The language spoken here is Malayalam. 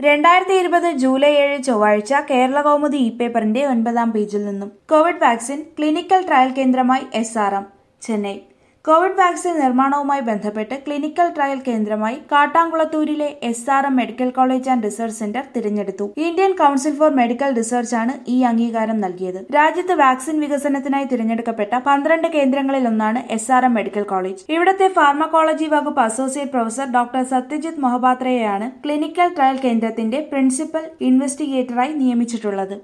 2020 ജൂലൈ 7 ചൊവ്വാഴ്ച കേരള കൗമുദി പേപ്പറിന്റെ 9-ാം പേജിൽ നിന്നും കോവിഡ് വാക്സിൻ ക്ലിനിക്കൽ ട്രയൽ കേന്ദ്രമായി SRM ചെന്നൈ. കോവിഡ് വാക്സിൻ നിർമ്മാണവുമായി ബന്ധപ്പെട്ട് ക്ലിനിക്കൽ ട്രയൽ കേന്ദ്രമായി കാട്ടാംകുളത്തൂരിലെ SRM medical college and research centre തിരഞ്ഞെടുത്തു. ഇന്ത്യൻ കൌൺസിൽ ഫോർ മെഡിക്കൽ റിസർച്ചാണ് ഈ അംഗീകാരം നൽകിയത്. രാജ്യത്ത് വാക്സിൻ വികസനത്തിനായി തിരഞ്ഞെടുക്കപ്പെട്ട 12 കേന്ദ്രങ്ങളിലൊന്നാണ് SRM മെഡിക്കൽ കോളേജ്. ഇവിടത്തെ ഫാർമക്കോളജി വകുപ്പ് അസോസിയേറ്റ് പ്രൊഫസർ ഡോക്ടർ സത്യജിത് മൊഹപാത്രയെയാണ് ക്ലിനിക്കൽ ട്രയൽ കേന്ദ്രത്തിന്റെ പ്രിൻസിപ്പൽ ഇൻവെസ്റ്റിഗേറ്ററായി നിയമിച്ചിട്ടുള്ളത്.